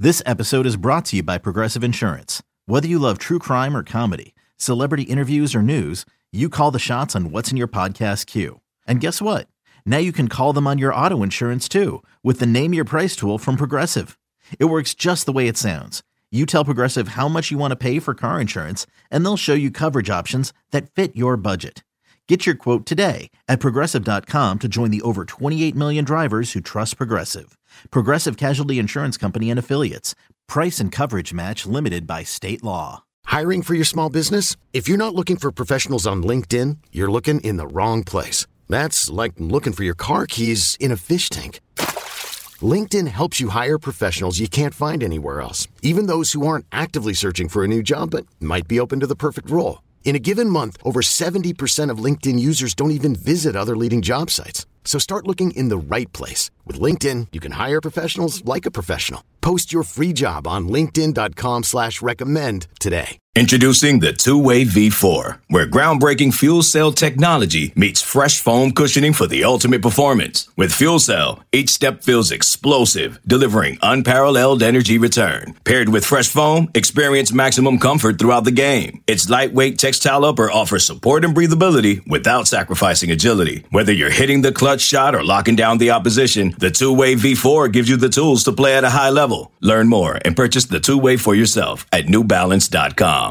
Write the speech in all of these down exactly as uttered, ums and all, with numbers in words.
This episode is brought to you by Progressive Insurance. Whether you love true crime or comedy, celebrity interviews or news, you call the shots on what's in your podcast queue. And guess what? Now you can call them on your auto insurance too with the Name Your Price tool from Progressive. It works just the way it sounds. You tell Progressive how much you want to pay for car insurance, and they'll show you coverage options that fit your budget. Get your quote today at Progressive dot com to join the over twenty-eight million drivers who trust Progressive. Progressive Casualty Insurance Company and Affiliates. Price and coverage match limited by state law. Hiring for your small business? If you're not looking for professionals on LinkedIn, you're looking in the wrong place. That's like looking for your car keys in a fish tank. LinkedIn helps you hire professionals you can't find anywhere else, even those who aren't actively searching for a new job but might be open to the perfect role. In a given month, over seventy percent of LinkedIn users don't even visit other leading job sites. So start looking in the right place. With LinkedIn, you can hire professionals like a professional. Post your free job on linkedin dot com slash recommend today. Introducing the two-way V four, where groundbreaking fuel cell technology meets fresh foam cushioning for the ultimate performance. With fuel cell, each step feels explosive, delivering unparalleled energy return. Paired with fresh foam, experience maximum comfort throughout the game. Its lightweight textile upper offers support and breathability without sacrificing agility. Whether you're hitting the clutch shot or locking down the opposition, the two-way V four gives you the tools to play at a high level. Learn more and purchase the two-way for yourself at new balance dot com.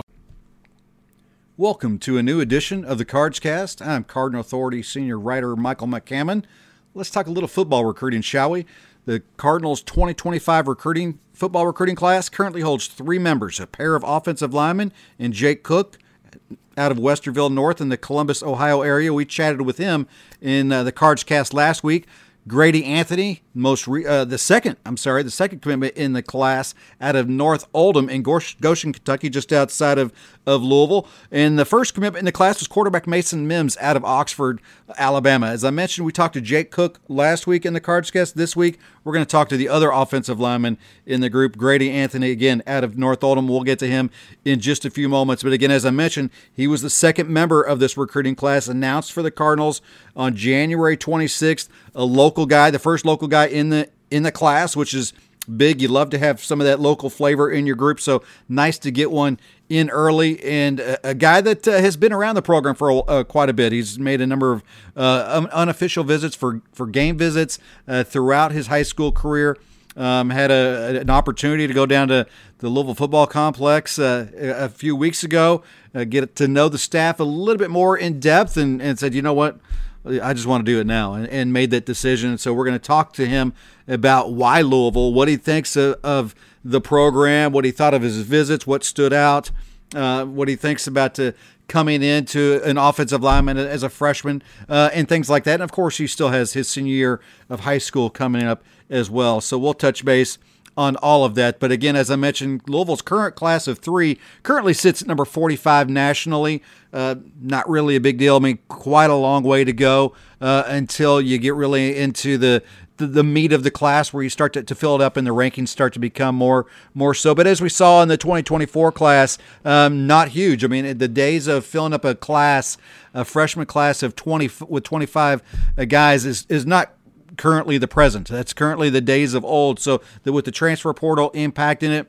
Welcome to a new edition of the Cards Cast. I'm Cardinal Authority senior writer Michael McCammon. Let's talk a little football recruiting, shall we? The Cardinals' twenty twenty-five recruiting football recruiting class currently holds three members, a pair of offensive linemen and Jake Cook out of Westerville North in the Columbus, Ohio area. We chatted with him in uh, the Cards Cast last week. Grady Anthony, most re, uh, the second, I'm sorry, the second commitment in the class out of North Oldham in Goshen, Kentucky, just outside of, of Louisville. And the first commitment in the class was quarterback Mason Mims out of Oxford, Alabama. As I mentioned, we talked to Jake Cook last week in the Cards Cast. This week, we're going to talk to the other offensive lineman in the group, Grady Anthony, again, out of North Oldham. We'll get to him in just a few moments. But again, as I mentioned, he was the second member of this recruiting class announced for the Cardinals on January twenty-sixth, a local guy, the first local guy in the in the class, which is big. You love to have some of that local flavor in your group, so nice to get one in early. And a, a guy that uh, has been around the program for uh, quite a bit. He's made a number of uh, unofficial visits for, for game visits uh, throughout his high school career. Um, had a, an opportunity to go down to the Louisville Football Complex uh, a few weeks ago, uh, get to know the staff a little bit more in depth, and, and said, you know what, I just want to do it now, and, and made that decision. So we're going to talk to him about why Louisville, what he thinks of, of the program, what he thought of his visits, what stood out, uh, what he thinks about to coming into an offensive lineman as a freshman, uh, and things like that. And, of course, he still has his senior year of high school coming up as well. So we'll touch base on all of that. But again, as I mentioned, Louisville's current class of three currently sits at number forty-five nationally. Uh, not really a big deal. I mean, quite a long way to go uh, until you get really into the, the the meat of the class, where you start to, to fill it up and the rankings start to become more more so. But as we saw in the twenty twenty-four class, um, not huge. I mean, the days of filling up a class, a freshman class of twenty with twenty-five guys is is not currently the present. That's currently the days of old. So that with the transfer portal impacting it,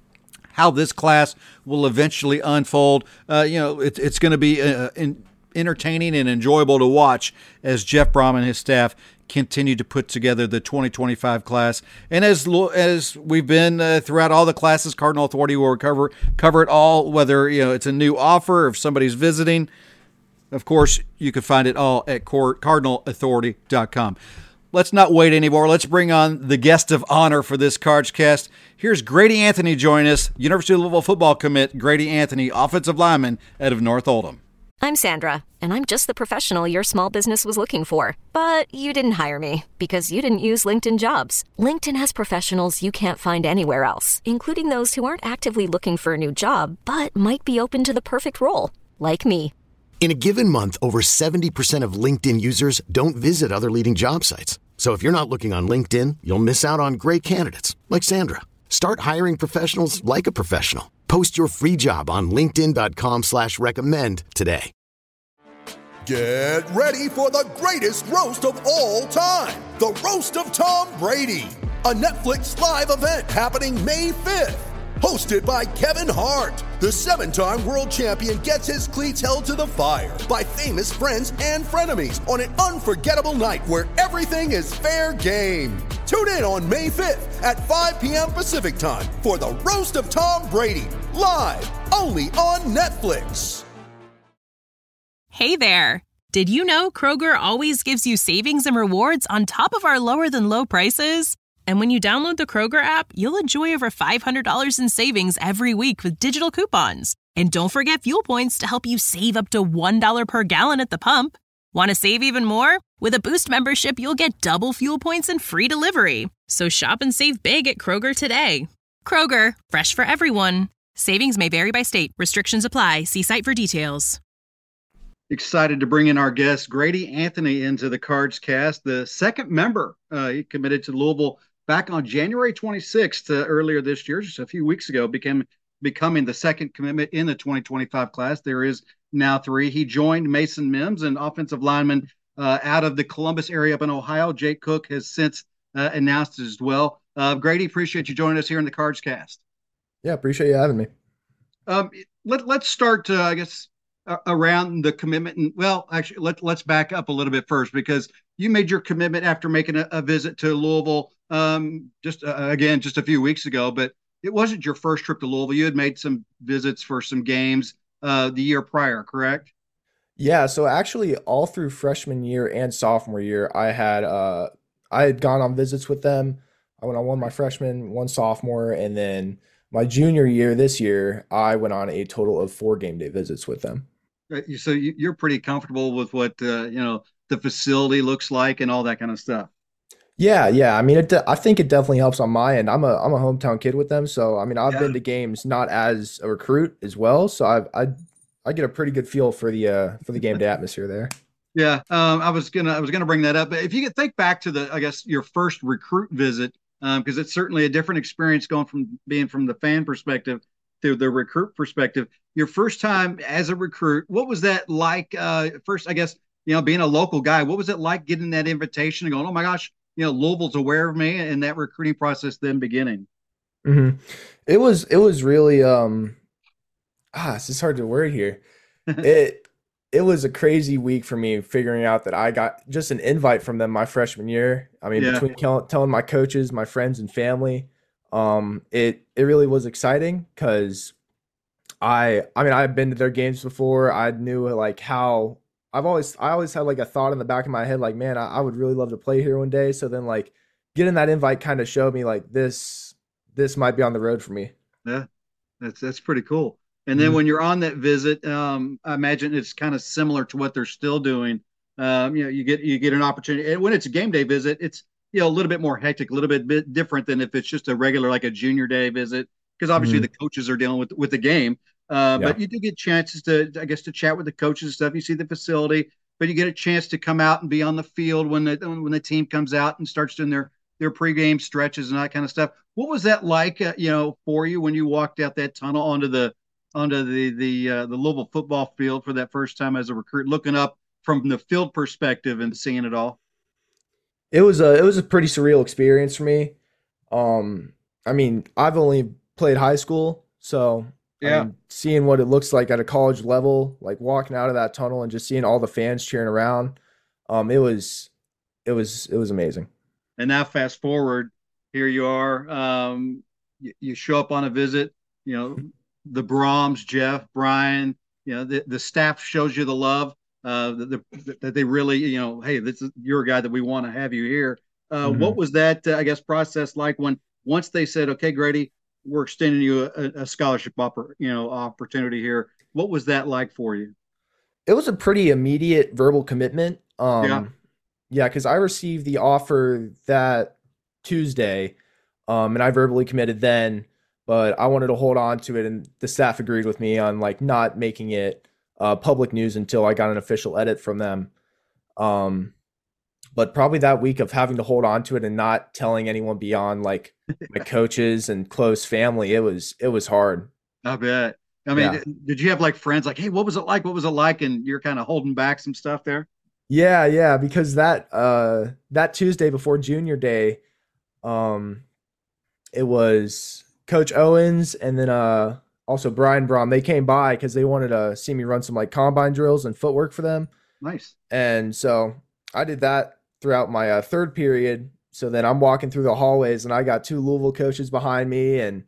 how this class will eventually unfold, uh, you know, it, it's going to be uh, in, entertaining and enjoyable to watch as Jeff Brom and his staff continue to put together the twenty twenty-five class. And as as we've been uh, throughout all the classes, Cardinal Authority will cover cover it all, whether you know it's a new offer, or if somebody's visiting. Of course, you can find it all at cardinal authority dot com. Let's not wait anymore. Let's bring on the guest of honor for this Cards Cast. Here's Grady Anthony joining us, University of Louisville football commit, Grady Anthony, offensive lineman out of North Oldham. I'm Sandra, and I'm just the professional your small business was looking for. But you didn't hire me because you didn't use LinkedIn Jobs. LinkedIn has professionals you can't find anywhere else, including those who aren't actively looking for a new job, but might be open to the perfect role, like me. In a given month, over seventy percent of LinkedIn users don't visit other leading job sites. So if you're not looking on LinkedIn, you'll miss out on great candidates like Sandra. Start hiring professionals like a professional. Post your free job on linkedin dot com slash recommend today. Get ready for the greatest roast of all time. The Roast of Tom Brady. a Netflix live event happening May fifth. Hosted by Kevin Hart, the seven-time world champion gets his cleats held to the fire by famous friends and frenemies on an unforgettable night where everything is fair game. Tune in on May fifth at five p.m. Pacific time for the Roast of Tom Brady, live only on Netflix. Hey there. Did you know Kroger always gives you savings and rewards on top of our lower than low prices? And when you download the Kroger app, you'll enjoy over five hundred dollars in savings every week with digital coupons. And don't forget fuel points to help you save up to one dollar per gallon at the pump. Want to save even more? With a Boost membership, you'll get double fuel points and free delivery. So shop and save big at Kroger today. Kroger, fresh for everyone. Savings may vary by state. Restrictions apply. See site for details. Excited to bring in our guest, Grady Anthony, into the Cards Cast, the second member. Uh, he committed to Louisville back on January twenty-sixth, uh, earlier this year, just a few weeks ago, became becoming the second commitment in the twenty twenty-five class. There is now three. He joined Mason Mims, an offensive lineman uh, out of the Columbus area up in Ohio. Jake Cook has since uh, announced as well. Uh, Grady, appreciate you joining us here in the Cards Cast. Yeah, appreciate you having me. Um, let, let's start, uh, I guess, uh, around the commitment. And, well, actually, let, let's back up a little bit first, because you made your commitment after making a, a visit to Louisville um, just, uh, again, just a few weeks ago. But it wasn't your first trip to Louisville. You had made some visits for some games uh, the year prior, correct? Yeah, so actually all through freshman year and sophomore year, I had uh, I had gone on visits with them. I went on one my freshman, one sophomore, and then my junior year this year, I went on a total of four game day visits with them. So you're pretty comfortable with what, uh, you know, the facility looks like and all that kind of stuff. Yeah, yeah. I mean, it de- I think it definitely helps on my end. I'm a I'm a hometown kid with them, so I mean, I've yeah. been to games not as a recruit as well, so I've I I get a pretty good feel for the uh, for the game day atmosphere there. Yeah, um, I was gonna I was gonna bring that up, but if you could think back to the I guess your first recruit visit, because um, it's certainly a different experience going from being from the fan perspective to the recruit perspective. Your first time as a recruit, what was that like? Uh, first, I guess, you know, being a local guy, what was it like getting that invitation and going, oh my gosh, you know, Louisville's aware of me, and that recruiting process then beginning? Mm-hmm. It was, it was really, um, ah, it's just hard to word here. it, it was a crazy week for me figuring out that I got just an invite from them my freshman year. I mean, yeah. between tell, telling my coaches, my friends and family, um, it, it really was exciting because I, I mean, I've been to their games before. I knew like how, I've always, I always had like a thought in the back of my head, like, man, I, I would really love to play here one day. So then like getting that invite kind of showed me like this, this might be on the road for me. Yeah, that's, that's pretty cool. And then mm-hmm. when you're on that visit, um, I imagine it's kind of similar to what they're still doing. Um, you know, you get, you get an opportunity, and when it's a game day visit, it's, you know, a little bit more hectic, a little bit, bit different than if it's just a regular, like a junior day visit, because obviously mm-hmm. the coaches are dealing with, with the game. Uh, yeah. But you do get chances to, I guess, to chat with the coaches and stuff. You see the facility, but you get a chance to come out and be on the field when the when the team comes out and starts doing their their pregame stretches and that kind of stuff. What was that like, uh, you know, for you when you walked out that tunnel onto the onto the the uh, the Louisville football field for that first time as a recruit, looking up from the field perspective and seeing it all? It was a it was a pretty surreal experience for me. Um, I mean, I've only played high school, so. Yeah, I mean, seeing what it looks like at a college level, like walking out of that tunnel and just seeing all the fans cheering around, um, it was, it was, it was amazing. And now, fast forward, here you are. Um, you, you show up on a visit. You know, the Brahms, Jeff, Brian. You know, the, the staff shows you the love. Uh, that the, that they really, you know, hey, this is you're a guy that we want to have you here. Uh, mm-hmm. What was that, uh, I guess, process like when once they said, okay, Grady, we're extending you a, a scholarship oppor- you know, opportunity here. What was that like for you? It was a pretty immediate verbal commitment. Um, yeah. Yeah. Cause I received the offer that Tuesday um, and I verbally committed then, but I wanted to hold on to it. And the staff agreed with me on like not making it uh, public news until I got an official edit from them. Um, But probably that week of having to hold on to it and not telling anyone beyond like my coaches and close family, it was it was hard. I bet. I mean, yeah. Did you have like friends like, hey, what was it like? What was it like? And you're kind of holding back some stuff there? Yeah, yeah. Because that uh, that Tuesday before junior day, um, it was Coach Owens and then uh also Brian Brom. They came by because they wanted to see me run some like combine drills and footwork for them. Nice. And so I did that throughout my uh, third period. So then I'm walking through the hallways and I got two Louisville coaches behind me, and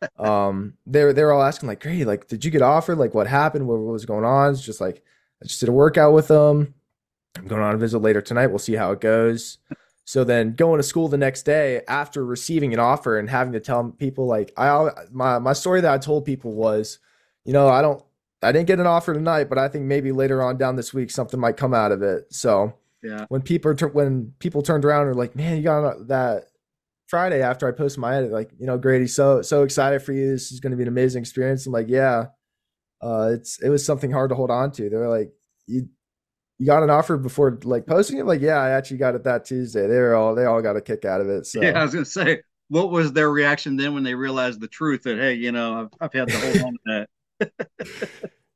um they're they're all asking like, Grady, like, did you get offered? Like, what happened? What, what was going on? It's just like, I just did a workout with them. I'm going on a visit later tonight. We'll see how it goes. So then going to school the next day after receiving an offer and having to tell people like, I my my story that I told people was, you know, I don't I didn't get an offer tonight, but I think maybe later on down this week something might come out of it. So yeah, when people are, when people turned around and were like, man, you got that Friday after I posted my edit, like, you know, Grady, so so excited for you. This is going to be an amazing experience. I'm like, yeah, uh, it's it was something hard to hold on to. They were like, you. You got an offer before like posting it? Like, yeah, I actually got it that Tuesday. They were all they all got a kick out of it. So yeah, I was gonna say, what was their reaction then when they realized the truth that, hey, you know, I've, I've had to hold on to that.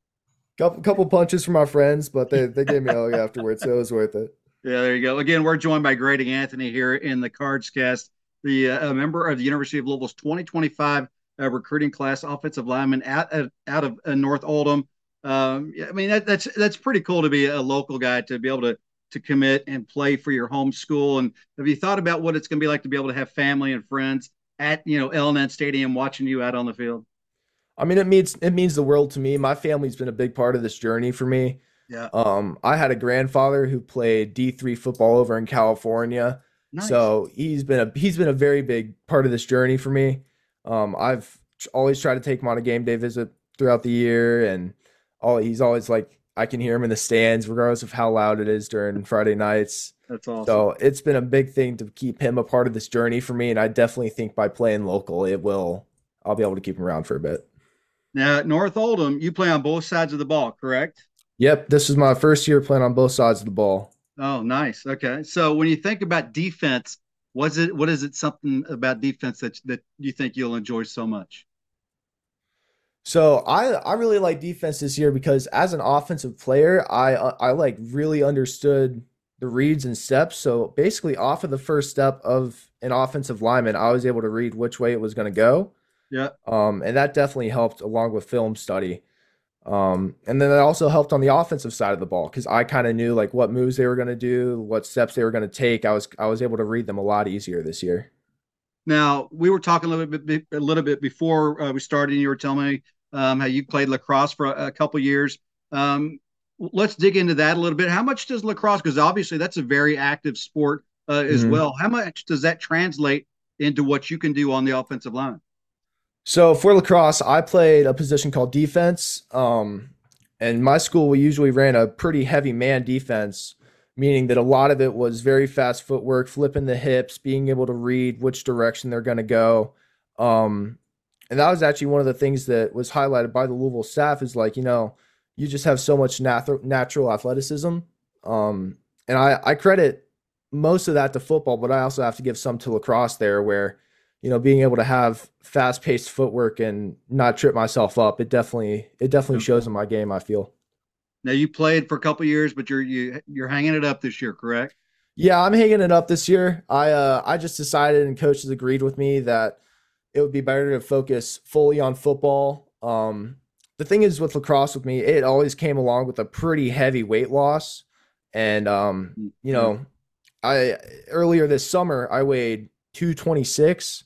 couple couple punches from my friends, but they they gave me a hug afterwards, so it was worth it. Yeah, there you go. Again, we're joined by Grady Anthony here in the Cards Cast, the uh, a member of the University of Louisville's twenty twenty-five uh, recruiting class, offensive lineman out out, out of uh, North Oldham. Um, I mean, that, that's that's pretty cool to be a local guy, to be able to to commit and play for your home school. And have you thought about what it's going to be like to be able to have family and friends at, you know, L N N Stadium watching you out on the field? I mean, it means it means the world to me. My family's been a big part of this journey for me. Yeah. Um, I had a grandfather who played D three football over in California. Nice. So he's been a he's been a very big part of this journey for me. Um, I've always tried to take him on a game day visit throughout the year, and all he's always like, I can hear him in the stands regardless of how loud it is during Friday nights. That's awesome. So it's been a big thing to keep him a part of this journey for me, and I definitely think by playing local, it will I'll be able to keep him around for a bit. Now at North Oldham, you play on both sides of the ball, correct? Yep, this is my first year playing on both sides of the ball. Oh, nice. Okay. So when you think about defense, was it what is it something about defense that that you think you'll enjoy so much? So I I really like defense this year because as an offensive player, I I like really understood the reads and steps. So basically off of the first step of an offensive lineman, I was able to read which way it was going to go. Yeah. Um, and that definitely helped along with film study. Um, and then it also helped on the offensive side of the ball because I kind of knew like what moves they were going to do, what steps they were going to take. I was I was able to read them a lot easier this year. Now, we were talking a little bit a little bit before uh, we started, and you were telling me um, how you played lacrosse for a, a couple years. Um, let's dig into that a little bit. How much does lacrosse, because obviously that's a very active sport uh, as mm-hmm. well, how much does that translate into what you can do on the offensive line? So for lacrosse, I played a position called defense. Um, and my school, we usually ran a pretty heavy man defense, meaning that a lot of it was very fast footwork, flipping the hips, being able to read which direction they're going to go. Um, and that was actually one of the things that was highlighted by the Louisville staff is like, you know, you just have so much nat- natural athleticism. Um, and I, I credit most of that to football, but I also have to give some to lacrosse there where, you know, being able to have fast paced footwork and not trip myself up, it definitely, it definitely shows in my game, I feel. Now you played for a couple of years, but you're, you, you're hanging it up this year, correct? Yeah, I'm hanging it up this year. I, uh, I just decided and coaches agreed with me that it would be better to focus fully on football. Um, the thing is with lacrosse with me, it always came along with a pretty heavy weight loss. And, um, you know, I, earlier this summer, I weighed two twenty-six.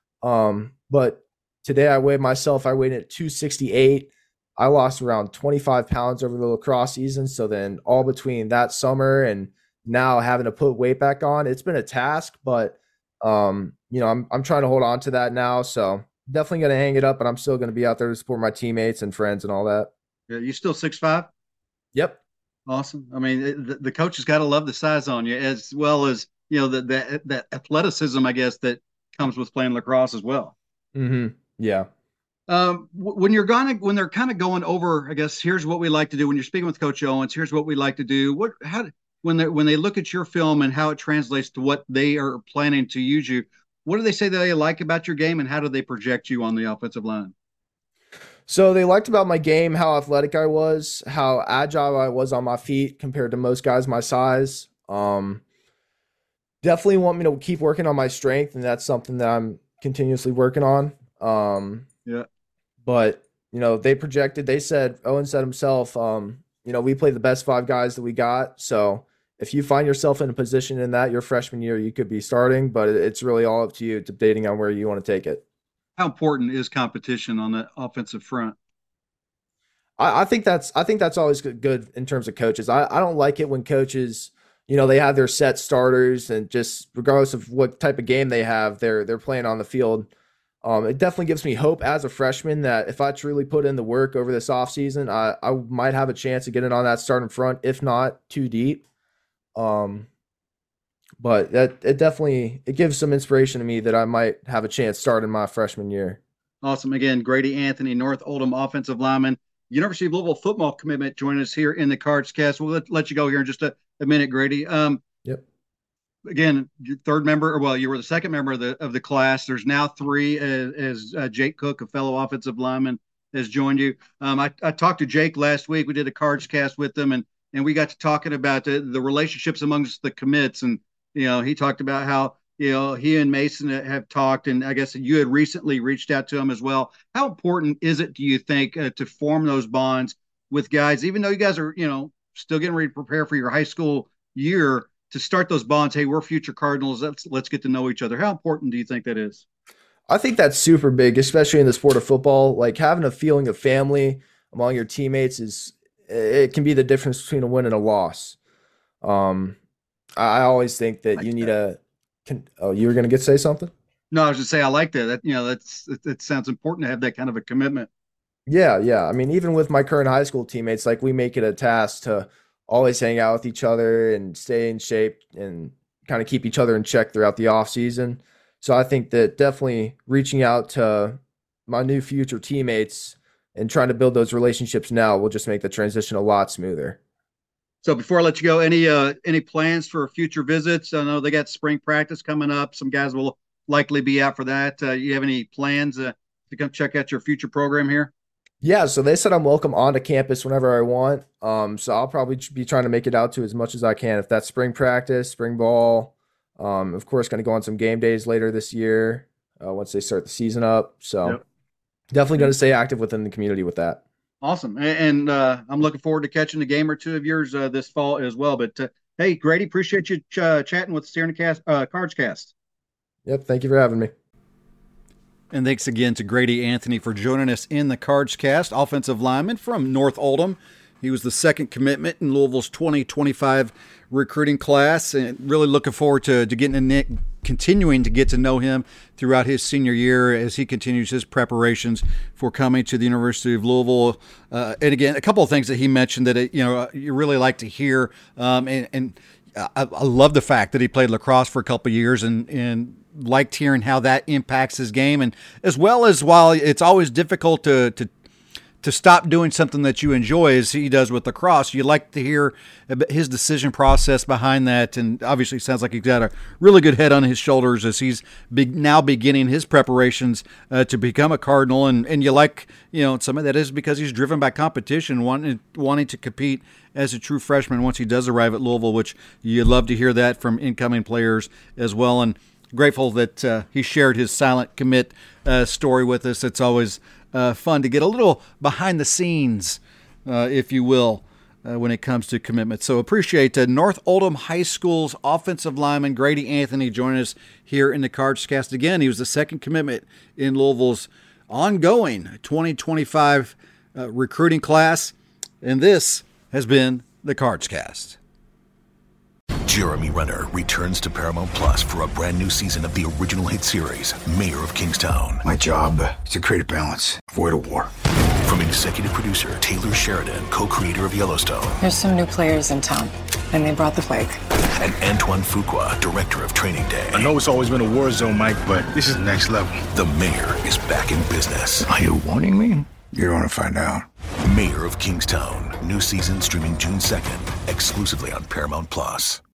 Um, but today I weighed myself, I weighed at two sixty-eight. I lost around twenty-five pounds over the lacrosse season. So then all between that summer and now having to put weight back on, it's been a task, but, um, you know, I'm, I'm trying to hold on to that now. So definitely going to hang it up, but I'm still going to be out there to support my teammates and friends and all that. Yeah. You still six five? Yep. Awesome. I mean, the, the coach has got to love the size on you as well as, you know, the, the, that athleticism, I guess, that comes with playing lacrosse as well. Mm-hmm. Yeah. Um, when you're gonna, when they're kind of going over, I guess, here's what we like to do. When you're speaking with Coach Owens, here's what we like to do. What, how, when they when they look at your film and how it translates to what they are planning to use you, what do they say that they like about your game, and how do they project you on the offensive line? So they liked about my game how athletic I was, how agile I was on my feet compared to most guys my size. Um, definitely want me to keep working on my strength, and that's something that I'm continuously working on. Um, yeah. But, you know, they projected, they said, Owen said himself, um, you know, we play the best five guys that we got. So if you find yourself in a position in that your freshman year, you could be starting, but it's really all up to you, debating on where you want to take it. How important is competition on the offensive front? I, I think that's I think that's always good in terms of coaches. I, I don't like it when coaches, you know, they have their set starters and just regardless of what type of game they have, they're they're playing on the field. Um, it definitely gives me hope as a freshman that if I truly put in the work over this offseason, I, I might have a chance of getting on that starting front, if not too deep. Um, but that it definitely it gives some inspiration to me that I might have a chance starting my freshman year. Awesome. Again, Grady Anthony, North Oldham offensive lineman, University of Louisville football commitment, joining us here in the Cards Cast. We'll let, let you go here in just a, a minute, Grady. Um, yep. Again, your third member, or well, you were the second member of the of the class. There's now three, as, as uh, Jake Cook, a fellow offensive lineman, has joined you. Um, I, I talked to Jake last week. We did a Cards Cast with them, and and we got to talking about the, the relationships amongst the commits. And you know, he talked about how you know he and Mason have talked, and I guess you had recently reached out to him as well. How important is it, do you think, uh, to form those bonds with guys, even though you guys are you know still getting ready to prepare for your high school year? To start those bonds, hey, we're future Cardinals. Let's let's get to know each other. How important do you think that is? I think that's super big, especially in the sport of football. Like having a feeling of family among your teammates is it can be the difference between a win and a loss. Um, I always think that like you need that. a. Can, oh, you were going to get to say something? No, I was just say I like that. That you know, that's it, it sounds important to have that kind of a commitment. Yeah, yeah. I mean, even with my current high school teammates, like we make it a task to always hang out with each other and stay in shape and kind of keep each other in check throughout the off season. So I think that definitely reaching out to my new future teammates and trying to build those relationships now will just make the transition a lot smoother. So before I let you go, any uh, any plans for future visits? I know they got spring practice coming up. Some guys will likely be out for that. Uh, you have any plans uh, to come check out your future program here? Yeah, so they said I'm welcome onto campus whenever I want. Um, so I'll probably be trying to make it out to as much as I can. If that's spring practice, spring ball, um, of course, going to go on some game days later this year uh, once they start the season up. So yep. Definitely going to stay active within the community with that. Awesome, and uh, I'm looking forward to catching a game or two of yours uh, this fall as well. But uh, hey, Grady, appreciate you ch- uh, chatting with us here in the cast, uh, Cards Cast. Yep, thank you for having me. And thanks again to Grady Anthony for joining us in the Cards Cast, offensive lineman from North Oldham. He was the second commitment in Louisville's twenty twenty-five recruiting class, and really looking forward to, to getting a, continuing to get to know him throughout his senior year as he continues his preparations for coming to the University of Louisville. Uh, and again, a couple of things that he mentioned that it, you know you really like to hear, um, and, and I, I love the fact that he played lacrosse for a couple of years and and. liked hearing how that impacts his game, and as well as while it's always difficult to to to stop doing something that you enjoy as he does with lacrosse, you like to hear his decision process behind that. And obviously it sounds like he's got a really good head on his shoulders as he's be, now beginning his preparations uh, to become a Cardinal. And, and you like, you know, some of that is because he's driven by competition, wanting, wanting to compete as a true freshman once he does arrive at Louisville, which you love to hear that from incoming players as well. And grateful that uh, he shared his silent commit uh, story with us. It's always uh, fun to get a little behind the scenes, uh, if you will, uh, when it comes to commitment. So appreciate uh, North Oldham High School's offensive lineman Grady Anthony joining us here in the Cards Cast. Again, he was the second commitment in Louisville's ongoing twenty twenty-five uh, recruiting class, and this has been the Cards Cast. Jeremy Renner returns to Paramount Plus for a brand new season of the original hit series, Mayor of Kingstown. My job is to create a balance, avoid a war. From executive producer Taylor Sheridan, co-creator of Yellowstone. There's some new players in town, and they brought the plague. And Antoine Fuqua, director of Training Day. I know it's always been a war zone, Mike, but this is next level. The Mayor is back in business. Are you warning me? You don't want to find out. Mayor of Kingstown, new season streaming June second, exclusively on Paramount Plus.